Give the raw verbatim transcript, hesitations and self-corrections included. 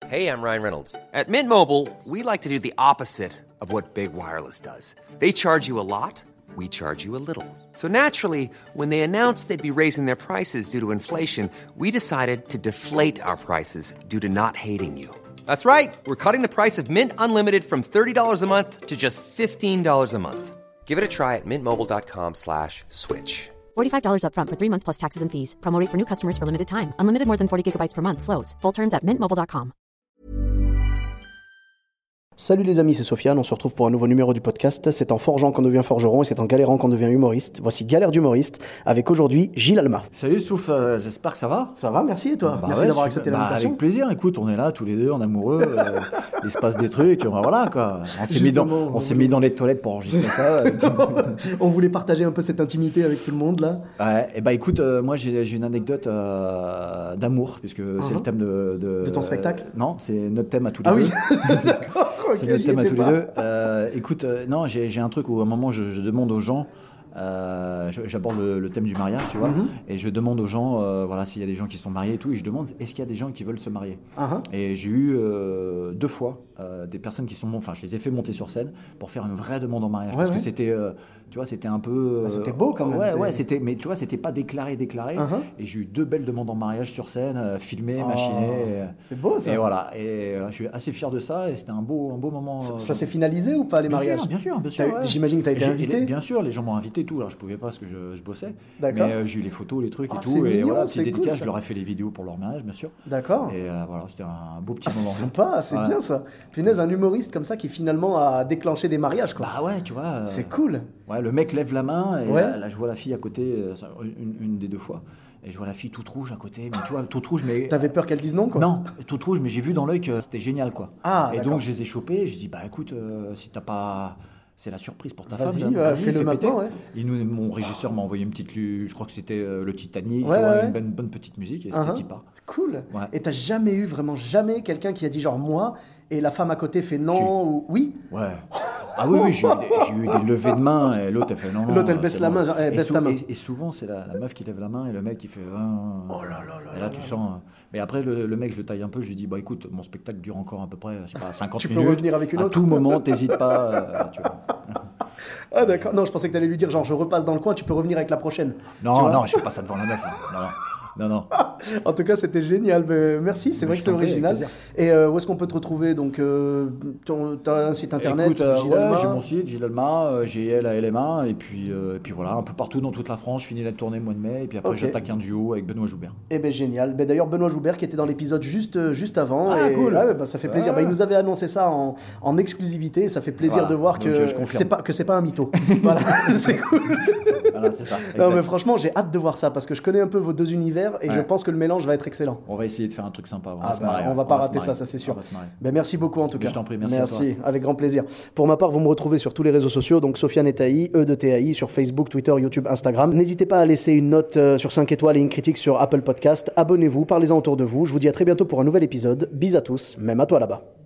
Hey, I'm Ryan Reynolds. At Mint Mobile, we like to do the opposite of what Big Wireless does. They charge you a lot, we charge you a little. So naturally, when they announced they'd be raising their prices due to inflation, we decided to deflate our prices due to not hating you. That's right. We're cutting the price of Mint Unlimited from thirty dollars a month to just fifteen dollars a month. Give it a try at mintmobile.com slash switch. forty-five dollars up front for three months plus taxes and fees. Promo rate for new customers for limited time. Unlimited more than forty gigabytes per month. Slows full terms at mint mobile dot com. Salut les amis, c'est Sofiane, on se retrouve pour un nouveau numéro du podcast. C'est en forgeant qu'on devient forgeron et c'est en galérant qu'on devient humoriste. Voici Galère d'humoriste avec aujourd'hui Gilles Alma. Salut Souf, euh, j'espère que ça va. Ça va, merci et toi? Bah Merci ouais, d'avoir super. accepté Bah, l'invitation. avec plaisir, écoute, on est là tous les deux en amoureux, euh, il se passe des trucs, on, voilà quoi. On s'est mis dans, Justement, on s'est on- mis dans les toilettes pour enregistrer ça. On voulait partager un peu cette intimité avec tout le monde là. Ouais, et bah écoute, euh, moi j'ai, j'ai une anecdote euh, d'amour, puisque c'est le thème de, de... De ton spectacle euh, Non, c'est notre thème à tous les Ah deux. oui, d'accord. C'est ok, notre j'y thème à étais tous les pas. deux. Euh, écoute, euh, non, j'ai, j'ai un truc où à un moment je, je demande aux gens, euh, je- j'aborde le, le thème du mariage, tu vois, Mhm. et je demande aux gens, euh, voilà, s'il y a des gens qui sont mariés et tout, et je demande, est-ce qu'il y a des gens qui veulent se marier? Ah, ah. Et j'ai eu euh, deux fois euh, des personnes qui sont, enfin, je les ai fait monter sur scène pour faire une vraie demande en mariage, Ouais, parce ouais. que c'était, euh, tu vois, c'était un peu, Bah, c'était beau, quand même, Ouais, c'est- ouais, c'était, mais tu vois, c'était pas déclaré, déclaré. Uh-huh. Et j'ai eu deux belles demandes en mariage sur scène, euh, filmées, Oh, machinées. Et, c'est beau, ça. Et voilà. Et euh, je suis assez fier de ça. Et c'était un beau, un beau moment. Ça, euh, ça s'est finalisé ou pas les Bien mariages? sûr, bien sûr, bien sûr. T'as- ouais. j'imagine que t'as été Et j'ai- invité? et les- Bien sûr, les gens m'ont invité et tout. Alors je pouvais pas parce que je, je bossais. D'accord. Mais euh, j'ai eu les photos, les trucs Ah, et c'est tout. Et mignon, voilà, c'est petite cool, dédicace. ça. Je leur ai fait les vidéos pour leur mariage, bien sûr. D'accord. Et euh, voilà, c'était un beau petit Ah, c'est moment. sympa, c'est Ouais. bien ça. Punaise, un humoriste comme ça qui finalement a déclenché des mariages quoi. Bah ouais, tu vois. euh, C'est cool. Ouais, le mec lève la main et Ouais. là, là, je vois la fille à côté, euh, ça, une, une des deux fois. Et je vois la fille toute rouge à côté, mais tu vois, toute rouge, mais. T'avais peur qu'elle dise non quoi? Non, toute rouge, mais j'ai vu dans l'œil que c'était génial, quoi. Ah, et d'accord. donc je les ai chopés, et je dis, bah écoute, euh, si t'as pas. C'est la surprise pour ta Vas-y, femme. bah, vas-y, fais-le fais péter. maintenant, ouais. Il nous, mon régisseur m'a envoyé une petite, lu- je crois que c'était euh, le Titanic, Ouais, tu vois, ouais, une ouais. bonne, bonne petite musique, et c'était Uh-huh. Tipa. Cool. Ouais. Et t'as jamais eu, vraiment jamais, quelqu'un qui a dit genre moi et la femme à côté fait non ou oui? Ouais. Ah oui, oui, j'ai eu, des, j'ai eu des levées de main, et l'autre elle fait non, non. L'autre, elle euh, baisse c'est la bon. main, genre, eh, Et baisse sou- ta main. Et, et souvent, c'est la, la meuf qui lève la main, et le mec qui fait. Ah. Oh là là là Et là, là tu là. sens. euh, Mais après, le, le mec, je le taille un peu, je lui dis, bah écoute, mon spectacle dure encore à peu près, je sais pas, cinquante Tu peux minutes. revenir avec une à autre. tout moment, t'hésites pas. euh, tu vois. Ah d'accord. Non, je pensais que t'allais lui dire genre je repasse dans le coin, tu peux revenir avec la prochaine. Tu Non, vois. non, je fais pas ça devant la meuf. Là. Non, non. Non, non. En tout cas, c'était génial. Ben, merci, c'est Mais vrai je que c'est t'en prie, original. avec plaisir. Et euh, où est-ce qu'on peut te retrouver? Donc, euh, ton- t'as un site internet, Écoute, euh, Gilles ouais, Alma. j'ai mon site, Gilles Alma, euh, G L A L M A, et puis, euh, et puis voilà, un peu partout dans toute la France. Je finis la tournée le mois de mai, et puis après, Ok. j'attaque un duo avec Benoît Joubert. Eh ben génial. Ben, d'ailleurs, Benoît Joubert qui était dans l'épisode juste, euh, juste avant. Ah, et, cool. ouais, ben, ça fait plaisir. Ouais. Ben, il nous avait annoncé ça en, en exclusivité. Et ça fait plaisir Voilà. de voir Donc, que, je- je que confirme. c'est pas, que c'est pas un mytho. Voilà, c'est cool. Voilà, c'est ça. Non, exact. mais franchement, j'ai hâte de voir ça parce que je connais un peu vos deux univers et Ouais. je pense que le mélange va être excellent. On va essayer de faire un truc sympa. On va Ah se bah, marrer. on hein. va pas se rater ça, marrer. ça c'est sûr. On va se marrer. Ben, merci beaucoup en tout Mais cas. je t'en prie, merci à avec grand plaisir. Pour ma part, vous me retrouvez sur tous les réseaux sociaux, donc Sofiane et Taï, E de T A I, sur Facebook, Twitter, YouTube, Instagram. N'hésitez pas à laisser une note euh, sur cinq étoiles et une critique sur Apple Podcast. Abonnez-vous, parlez-en autour de vous. Je vous dis à très bientôt pour un nouvel épisode. Bis à tous, même à toi là-bas.